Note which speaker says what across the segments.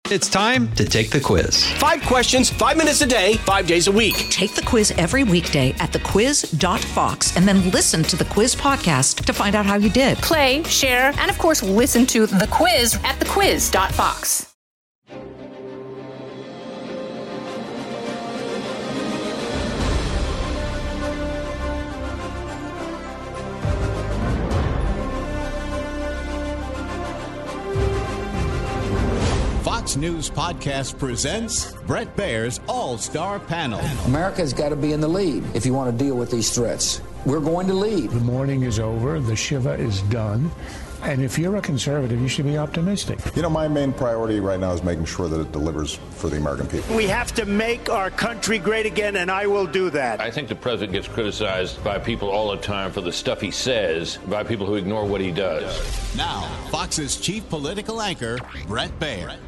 Speaker 1: It's time to take the quiz.
Speaker 2: 5 questions, 5 minutes a day, 5 days a week.
Speaker 3: Take the quiz every weekday at thequiz.fox and then listen to the quiz podcast to find out how you did.
Speaker 4: Play, share, and of course, listen to The Quiz at thequiz.fox.
Speaker 5: Fox News Podcast presents Bret Baier's All-Star Panel.
Speaker 6: America's got to be in the lead if you want to deal with these threats. We're going to lead.
Speaker 7: The morning is over. The Shiva is done. And if you're a conservative, you should be optimistic.
Speaker 8: You know, my main priority right now is making sure that it delivers for the American people.
Speaker 9: We have to make our country great again, and I will do that.
Speaker 10: I think the president gets criticized by people all the time for the stuff he says, by people who ignore what he does.
Speaker 5: Now, Fox's chief political anchor, Bret Baier.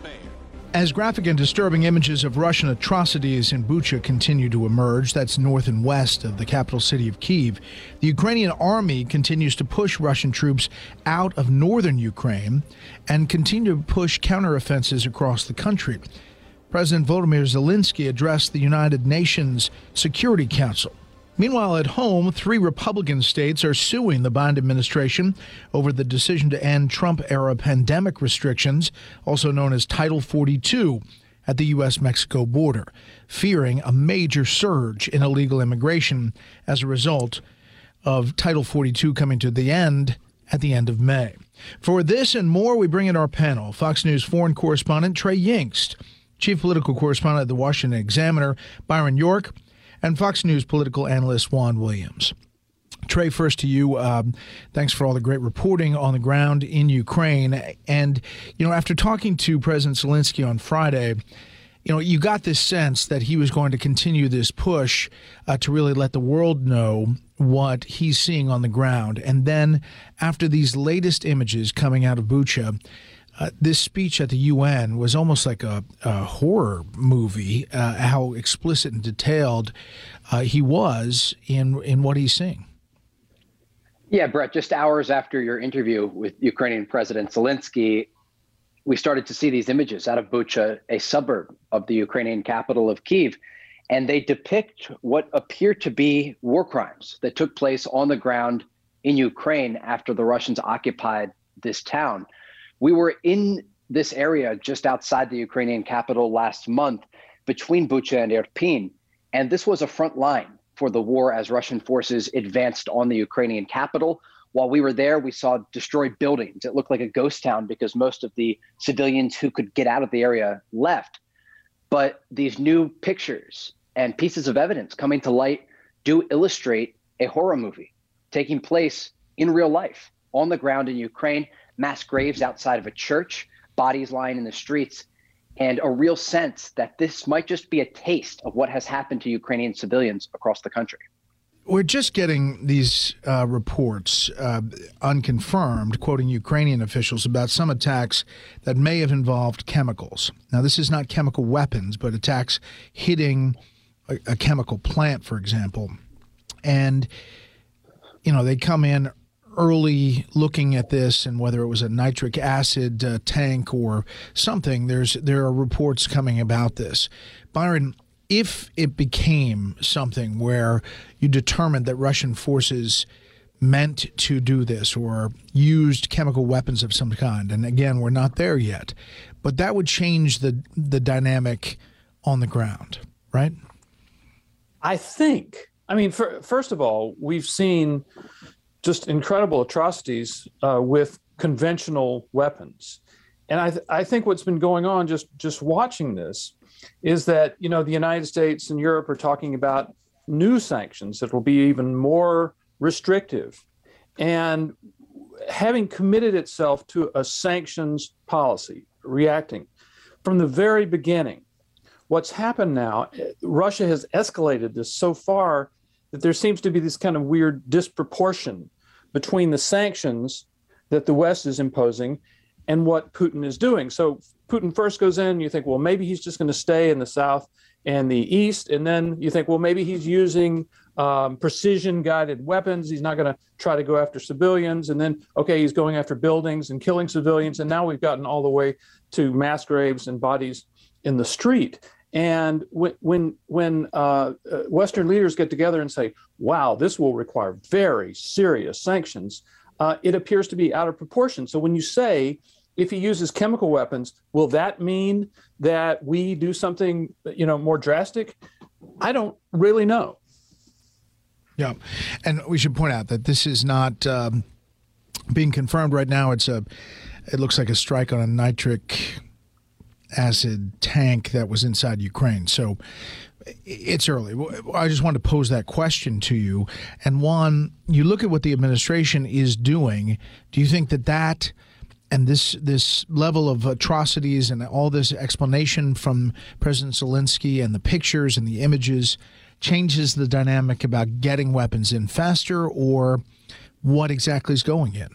Speaker 11: As graphic and disturbing images of Russian atrocities in Bucha continue to emerge, that's north and west of the capital city of Kyiv, the Ukrainian army continues to push Russian troops out of northern Ukraine and continue to push counteroffensives across the country. President Volodymyr Zelensky addressed the United Nations Security Council. Meanwhile, at home, 3 Republican states are suing the Biden administration over the decision to end Trump-era pandemic restrictions, also known as Title 42, at the U.S.-Mexico border, fearing a major surge in illegal immigration as a result of Title 42 coming to the end at the end of May. For this and more, we bring in our panel, Fox News foreign correspondent Trey Yingst, chief political correspondent at the Washington Examiner, Byron York, and Fox News political analyst Juan Williams. Trey, first to you. Thanks for all the great reporting on the ground in Ukraine. And, after talking to President Zelensky on Friday, you got this sense that he was going to continue this push to really let the world know what he's seeing on the ground. And then after these latest images coming out of Bucha, this speech at the UN was almost like a horror movie, how explicit and detailed he was in what he's seeing.
Speaker 12: Yeah, Brett, just hours after your interview with Ukrainian President Zelensky, we started to see these images out of Bucha, a suburb of the Ukrainian capital of Kyiv, and they depict what appear to be war crimes that took place on the ground in Ukraine after the Russians occupied this town. We were in this area just outside the Ukrainian capital last month between Bucha and Irpin, and this was a front line for the war as Russian forces advanced on the Ukrainian capital. While we were there, we saw destroyed buildings. It looked like a ghost town because most of the civilians who could get out of the area left. But these new pictures and pieces of evidence coming to light do illustrate a horror movie taking place in real life on the ground in Ukraine. Mass graves outside of a church, bodies lying in the streets, and a real sense that this might just be a taste of what has happened to Ukrainian civilians across the country.
Speaker 11: We're just getting these reports, unconfirmed, quoting Ukrainian officials about some attacks that may have involved chemicals. Now, this is not chemical weapons, but attacks hitting a chemical plant, for example. And, they come in early looking at this and whether it was a nitric acid tank or something. There are reports coming about this. Byron, if it became something where you determined that Russian forces meant to do this or used chemical weapons of some kind, and again, we're not there yet, but that would change the dynamic on the ground, right?
Speaker 13: I think. First of all, we've seen just incredible atrocities with conventional weapons. And I think what's been going on just watching this is that, the United States and Europe are talking about new sanctions that will be even more restrictive. And having committed itself to a sanctions policy, reacting from the very beginning, what's happened now, Russia has escalated this so far that there seems to be this kind of weird disproportion between the sanctions that the West is imposing and what Putin is doing. So Putin first goes in, you think, well, maybe he's just going to stay in the South and the East. And then you think, well, maybe he's using precision-guided weapons. He's not going to try to go after civilians. And then, okay, he's going after buildings and killing civilians. And now we've gotten all the way to mass graves and bodies in the street. And when Western leaders get together and say, wow, this will require very serious sanctions, it appears to be out of proportion. So when you say, if he uses chemical weapons, will that mean that we do something, more drastic? I don't really know.
Speaker 11: Yeah. And we should point out that this is not being confirmed right now. It looks like a strike on a nitric acid tank that was inside Ukraine. So it's early. I just wanted to pose that question to you. And Juan, you look at what the administration is doing. Do you think that and this level of atrocities and all this explanation from President Zelensky and the pictures and the images changes the dynamic about getting weapons in faster, or what exactly is going in?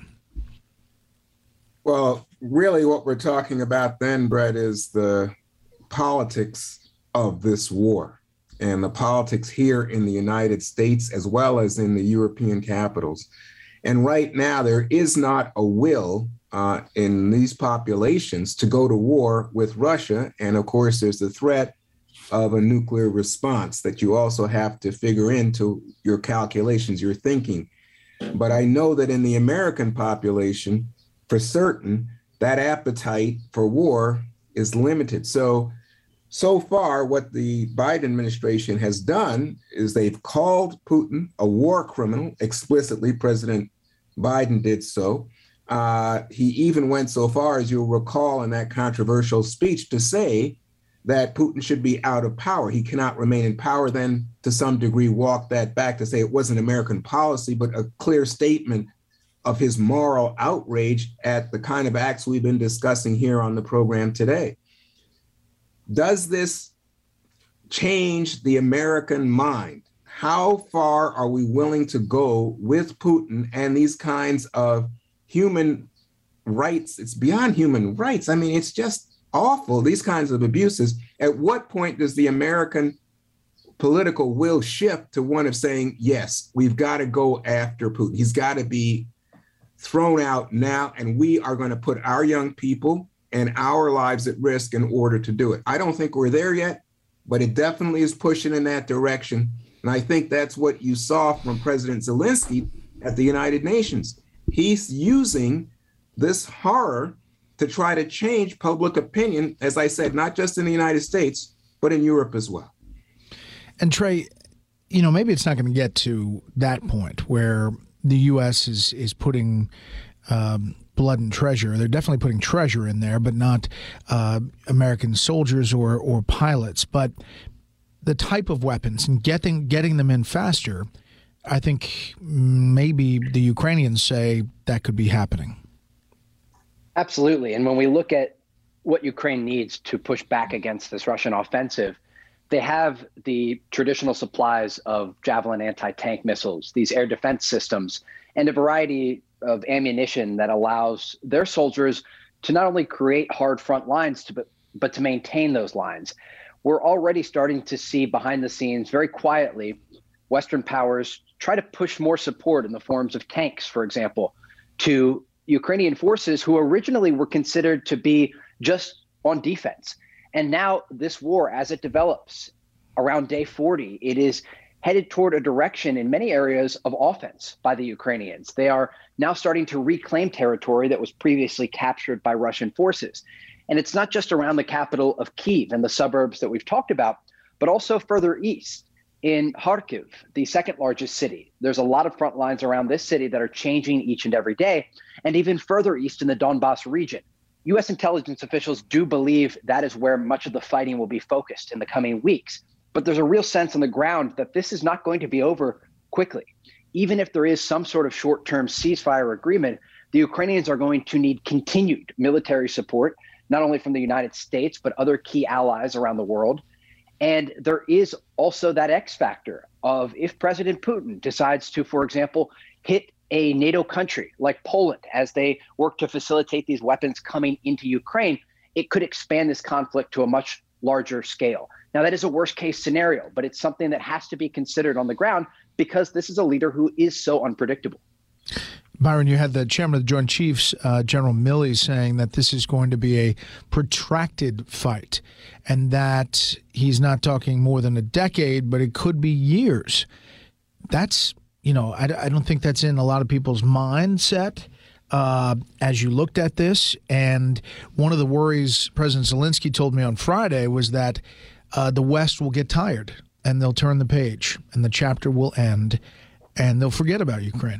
Speaker 14: Well, really what we're talking about then, Brett, is the politics of this war and the politics here in the United States as well as in the European capitals. And right now, there is not a will in these populations to go to war with Russia. And of course, there's the threat of a nuclear response that you also have to figure into your calculations, your thinking. But I know that in the American population, for certain, that appetite for war is limited. So far, what the Biden administration has done is they've called Putin a war criminal. Explicitly, President Biden did so. He even went so far, as you'll recall in that controversial speech, to say that Putin should be out of power. He cannot remain in power, then to some degree walk that back to say it wasn't American policy, but a clear statement of his moral outrage at the kind of acts we've been discussing here on the program today. Does this change the American mind? How far are we willing to go with Putin and these kinds of human rights? It's beyond human rights. I mean, it's just awful, these kinds of abuses. At what point does the American political will shift to one of saying, yes, we've got to go after Putin. He's got to be thrown out now, and we are going to put our young people and our lives at risk in order to do it. I don't think we're there yet, but it definitely is pushing in that direction. And I think that's what you saw from President Zelensky at the United Nations. He's using this horror to try to change public opinion, as I said, not just in the United States, but in Europe as well.
Speaker 11: And Trey, maybe it's not going to get to that point where the U.S. is putting blood and treasure. They're definitely putting treasure in there, but not American soldiers or pilots. But the type of weapons and getting them in faster, I think maybe the Ukrainians say that could be happening.
Speaker 12: Absolutely. And when we look at what Ukraine needs to push back against this Russian offensive, they have the traditional supplies of Javelin anti-tank missiles, these air defense systems, and a variety of ammunition that allows their soldiers to not only create hard front lines, but to maintain those lines. We're already starting to see behind the scenes, very quietly, Western powers try to push more support in the forms of tanks, for example, to Ukrainian forces who originally were considered to be just on defense. And now this war, as it develops around day 40, it is headed toward a direction in many areas of offense by the Ukrainians. They are now starting to reclaim territory that was previously captured by Russian forces. And it's not just around the capital of Kyiv and the suburbs that we've talked about, but also further east in Kharkiv, the second largest city. There's a lot of front lines around this city that are changing each and every day, and even further east in the Donbas region. U.S. intelligence officials do believe that is where much of the fighting will be focused in the coming weeks. But there's a real sense on the ground that this is not going to be over quickly. Even if there is some sort of short-term ceasefire agreement, the Ukrainians are going to need continued military support, not only from the United States, but other key allies around the world. And there is also that X factor of if President Putin decides to, for example, hit a NATO country like Poland as they work to facilitate these weapons coming into Ukraine, it could expand this conflict to a much larger scale. Now, that is a worst case scenario, but it's something that has to be considered on the ground because this is a leader who is so unpredictable.
Speaker 11: Byron, you had the chairman of the Joint Chiefs, General Milley, saying that this is going to be a protracted fight and that he's not talking more than a decade, but it could be years. That's, I don't think that's in a lot of people's mindset as you looked at this. And one of the worries President Zelensky told me on Friday was that the West will get tired and they'll turn the page and the chapter will end and they'll forget about Ukraine.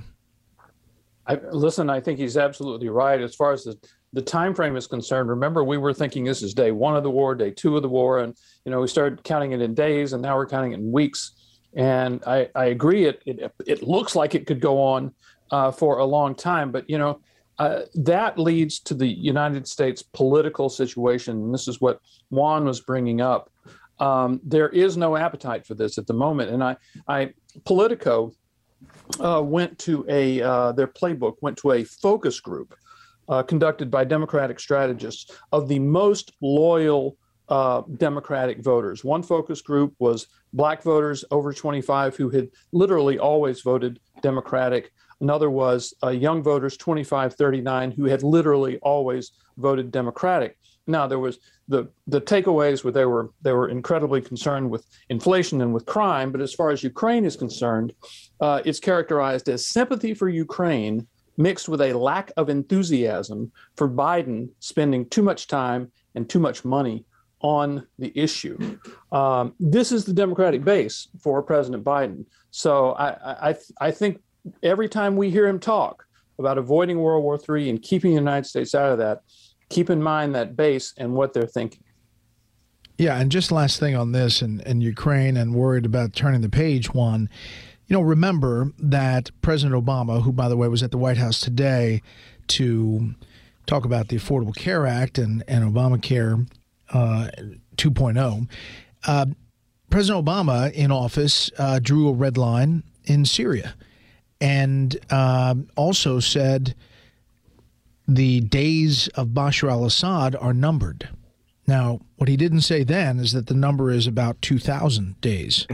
Speaker 13: I think he's absolutely right. As far as the time frame is concerned, remember, we were thinking this is day one of the war, day two of the war, and we started counting it in days, and now we're counting it in weeks. And I agree, it looks like it could go on for a long time, but that leads to the United States political situation, and this is what Juan was bringing up. There is no appetite for this at the moment, and Politico went to their playbook went to a focus group conducted by Democratic strategists of the most loyal Democratic voters. One focus group was Black voters over 25 who had literally always voted Democratic. Another was young voters 25-39 who had literally always voted Democratic. Now, there was the takeaways where they were incredibly concerned with inflation and with crime, but as far as Ukraine is concerned, it's characterized as sympathy for Ukraine mixed with a lack of enthusiasm for Biden spending too much time and too much money on the issue. This is the Democratic base for President Biden. So I think every time we hear him talk about avoiding World War III and keeping the United States out of that, keep in mind that base and what they're thinking.
Speaker 11: Yeah, and just last thing on this and Ukraine and worried about turning the page, Juan, remember that President Obama, who, by the way, was at the White House today to talk about the Affordable Care Act and Obamacare 2.0, President Obama in office drew a red line in Syria and also said the days of Bashar al-Assad are numbered. Now, what he didn't say then is that the number is about 2,000 days.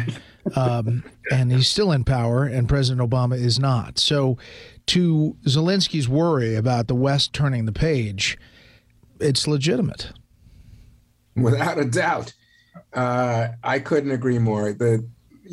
Speaker 11: And he's still in power, and President Obama is not. So to Zelensky's worry about the West turning the page, it's legitimate.
Speaker 14: Without a doubt. I couldn't agree more. The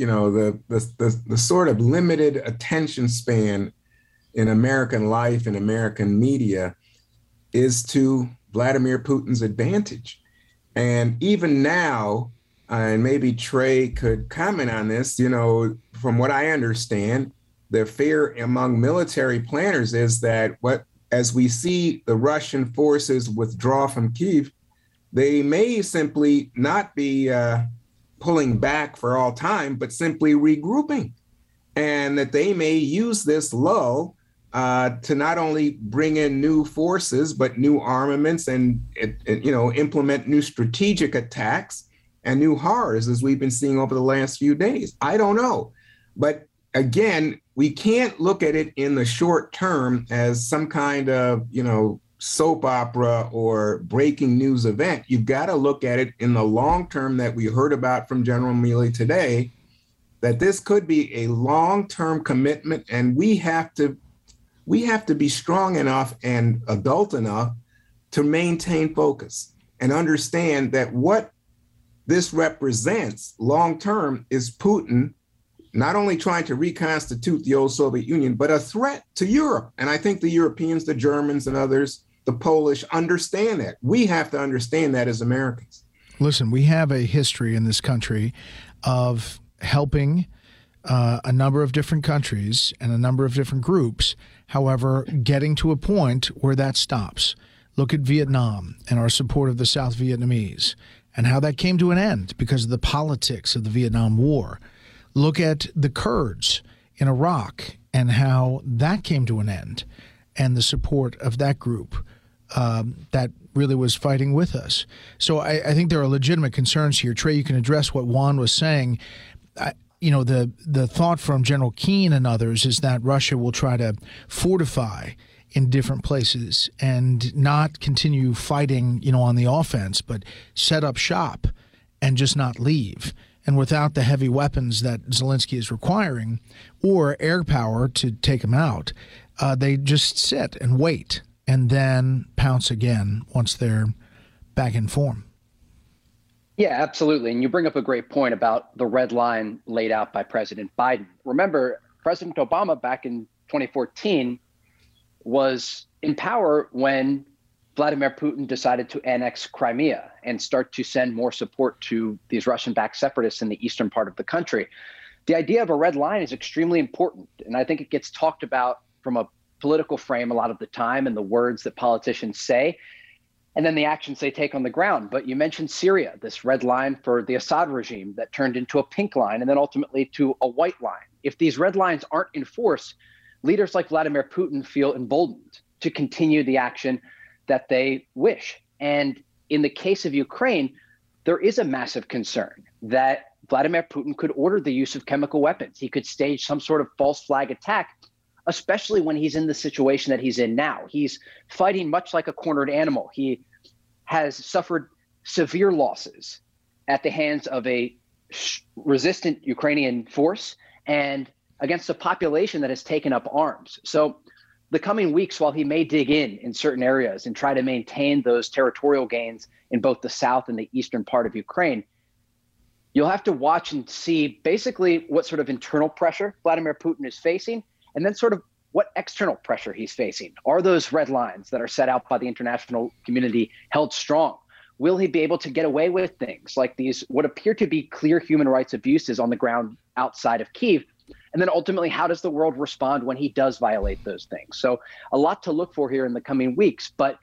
Speaker 14: sort of limited attention span in American life and American media is to Vladimir Putin's advantage. And even now, and maybe Trey could comment on this, from what I understand, the fear among military planners is that as we see the Russian forces withdraw from Kyiv, they may simply not be pulling back for all time, but simply regrouping, and that they may use this lull to not only bring in new forces, but new armaments and implement new strategic attacks and new horrors, as we've been seeing over the last few days. I don't know. But again, we can't look at it in the short term as some kind of, soap opera or breaking news event. You've got to look at it in the long term that we heard about from General Milley today, that this could be a long-term commitment, and we have to be strong enough and adult enough to maintain focus and understand that what this represents long-term is Putin not only trying to reconstitute the old Soviet Union, but a threat to Europe. And I think the Europeans, the Germans and others, the Polish understand that. We have to understand that as Americans.
Speaker 11: Listen, we have a history in this country of helping a number of different countries and a number of different groups, however, getting to a point where that stops. Look at Vietnam and our support of the South Vietnamese and how that came to an end because of the politics of the Vietnam War. Look at the Kurds in Iraq and how that came to an end and the support of that group that really was fighting with us. So I think there are legitimate concerns here. Trey, you can address what Juan was saying. The thought from General Keane and others is that Russia will try to fortify in different places and not continue fighting, on the offense, but set up shop and just not leave. And without the heavy weapons that Zelensky is requiring or air power to take him out, they just sit and wait and then pounce again once they're back in form.
Speaker 12: Yeah, absolutely. And you bring up a great point about the red line laid out by President Biden. Remember, President Obama back in 2014 was in power when Vladimir Putin decided to annex Crimea and start to send more support to these Russian-backed separatists in the eastern part of the country. The idea of a red line is extremely important, and I think it gets talked about from a political frame a lot of the time and the words that politicians say, and then the actions they take on the ground. But you mentioned Syria, this red line for the Assad regime that turned into a pink line and then ultimately to a white line. If these red lines aren't enforced, leaders like Vladimir Putin feel emboldened to continue the action that they wish. And in the case of Ukraine, there is a massive concern that Vladimir Putin could order the use of chemical weapons. He could stage some sort of false flag attack, especially when he's in the situation that he's in now. He's fighting much like a cornered animal. He has suffered severe losses at the hands of a resistant Ukrainian force and against a population that has taken up arms. So the coming weeks, while he may dig in certain areas and try to maintain those territorial gains in both the south and the eastern part of Ukraine, you'll have to watch and see basically what sort of internal pressure Vladimir Putin is facing, and then sort of what external pressure he's facing. Are those red lines that are set out by the international community held strong? Will he be able to get away with things like these, what appear to be clear human rights abuses on the ground outside of Kyiv? And then ultimately, how does the world respond when he does violate those things? So a lot to look for here in the coming weeks, but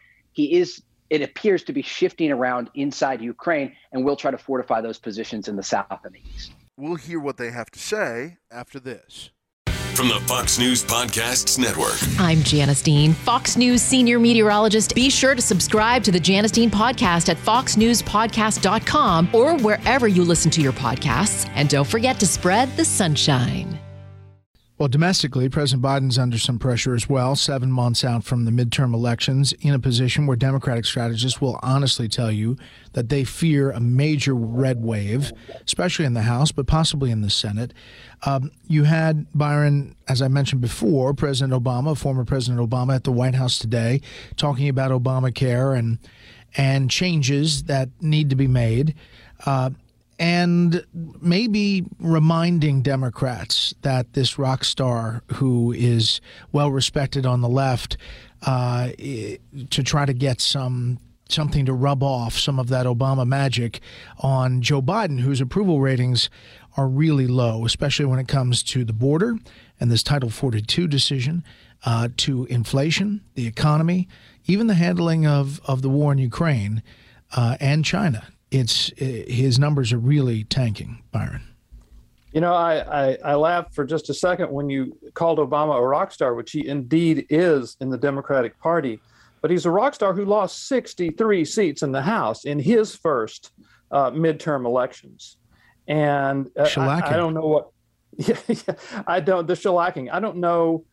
Speaker 12: it appears to be shifting around inside Ukraine, and we'll try to fortify those positions in the south and the east.
Speaker 15: We'll hear what they have to say after this.
Speaker 16: From the Fox News Podcasts Network.
Speaker 17: I'm Janice Dean, Fox News senior meteorologist. Be sure to subscribe to the Janice Dean podcast at foxnewspodcast.com or wherever you listen to your podcasts. And don't forget to spread the sunshine.
Speaker 11: Well, domestically, President Biden's under some pressure as well, 7 months out from the midterm elections, in a position where Democratic strategists will honestly tell you that they fear a major red wave, especially in the House, but possibly in the Senate. You had, Byron, as I mentioned before, President Obama, former President Obama, at the White House today, talking about Obamacare and changes that need to be made. And maybe reminding Democrats that this rock star who is well respected on the left to try to get something to rub off some of that Obama magic on Joe Biden, whose approval ratings are really low, especially when it comes to the border and this Title 42 decision, to inflation, the economy, even the handling of the war in Ukraine and China. His numbers are really tanking, Byron.
Speaker 13: You know, I laughed for just a second when you called Obama a rock star, which he indeed is in the Democratic Party. But he's a rock star who lost 63 seats in the House in his first midterm elections. And I don't know what. The shellacking. I don't know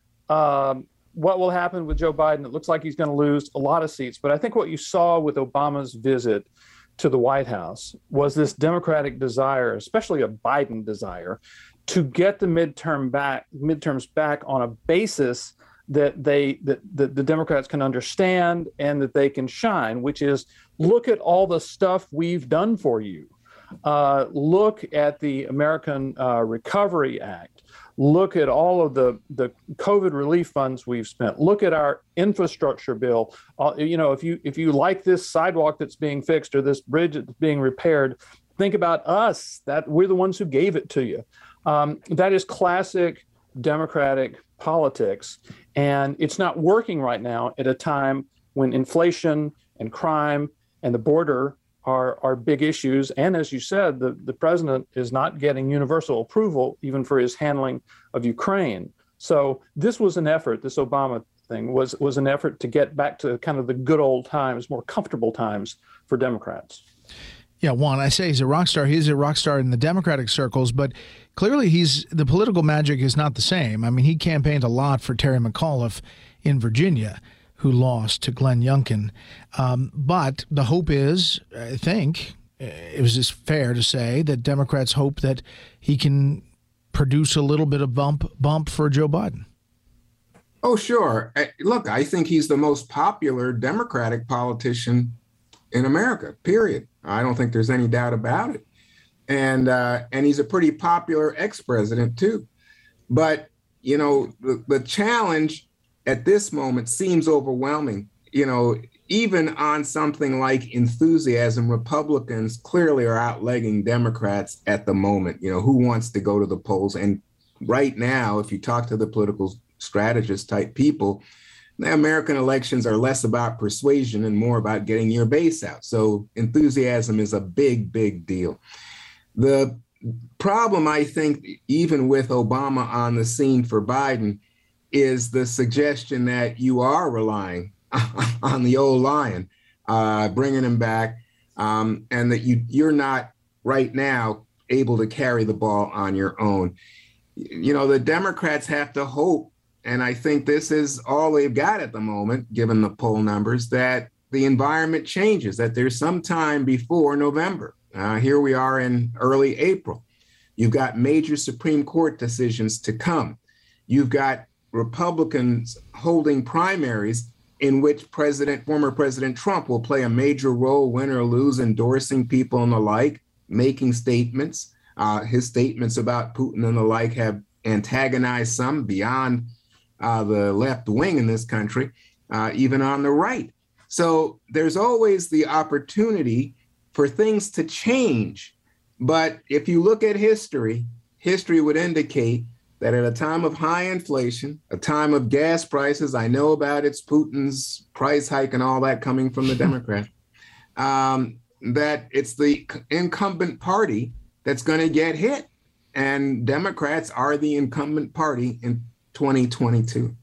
Speaker 13: what will happen with Joe Biden. It looks like he's going to lose a lot of seats. But I think what you saw with Obama's visit to the White House was this Democratic desire, especially a Biden desire, to get the midterms back on a basis that the Democrats can understand and that they can shine, which is look at all the stuff we've done for you. Look at the American Recovery Act. Look at all of the COVID relief funds we've spent. Look at our infrastructure bill. If you like this sidewalk that's being fixed or this bridge that's being repaired, think about us, that we're the ones who gave it to you. That is classic Democratic politics. And it's not working right now at a time when inflation and crime and the border are big issues. And as you said, the president is not getting universal approval even for his handling of Ukraine. So this was an effort, this Obama thing was an effort to get back to kind of the good old times, more comfortable times for Democrats.
Speaker 11: Yeah, Juan, I say he's a rock star. He's a rock star in the Democratic circles, but clearly the political magic is not the same. I mean, he campaigned a lot for Terry McAuliffe in Virginia, who lost to Glenn Youngkin. But the hope is, I think, it was just fair to say that Democrats hope that he can produce a little bit of bump for Joe Biden.
Speaker 14: Oh, sure. Look, I think he's the most popular Democratic politician in America, period. I don't think there's any doubt about it. And he's a pretty popular ex-president, too. But, you know, the challenge at this moment seems overwhelming. You know, even on something like enthusiasm, Republicans clearly are outlegging Democrats at the moment. You know, who wants to go to the polls? And right now, if you talk to the political strategist type people, the American elections are less about persuasion and more about getting your base out. So enthusiasm is a big, big deal. The problem, I think, even with Obama on the scene for Biden, is the suggestion that you are relying on the old lion, bringing him back, and that you're not right now able to carry the ball on your own. You know, the Democrats have to hope, and I think this is all they've got at the moment, given the poll numbers, that the environment changes, that there's some time before November. Here we are in early April. You've got major Supreme Court decisions to come. You've got Republicans holding primaries in which former President Trump will play a major role, win or lose, endorsing people and the like, making statements. His statements about Putin and the like have antagonized some beyond the left wing in this country, even on the right. So there's always the opportunity for things to change. But if you look at history, history would indicate that at a time of high inflation, a time of gas prices, I know about it's Putin's price hike and all that coming from the Democrat, that it's the incumbent party that's going to get hit. And Democrats are the incumbent party in 2022.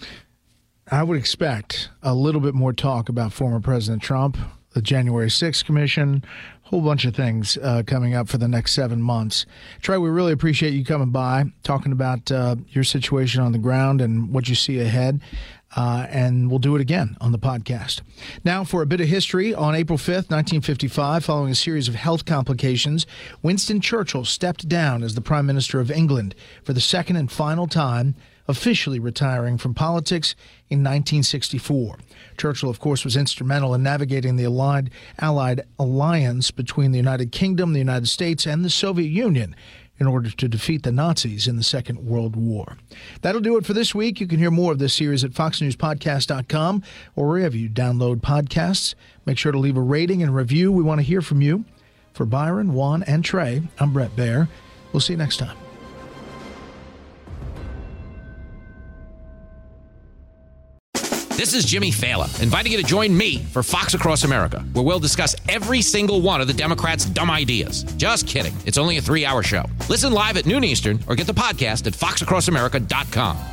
Speaker 11: I would expect a little bit more talk about former President Trump, the January 6th Commission, a whole bunch of things coming up for the next 7 months. Trey, we really appreciate you coming by, talking about your situation on the ground and what you see ahead. And we'll do it again on the podcast. Now, for a bit of history, on April 5th, 1955, following a series of health complications, Winston Churchill stepped down as the Prime Minister of England for the second and final time, officially retiring from politics in 1964. Churchill, of course, was instrumental in navigating the Allied alliance between the United Kingdom, the United States, and the Soviet Union in order to defeat the Nazis in the Second World War. That'll do it for this week. You can hear more of this series at foxnewspodcast.com or wherever you download podcasts. Make sure to leave a rating and review. We want to hear from you. For Byron, Juan, and Trey, I'm Brett Baer. We'll see you next time.
Speaker 18: This is Jimmy Fallon, inviting you to join me for Fox Across America, where we'll discuss every single one of the Democrats' dumb ideas. Just kidding. It's only a 3-hour show. Listen live at noon Eastern or get the podcast at foxacrossamerica.com.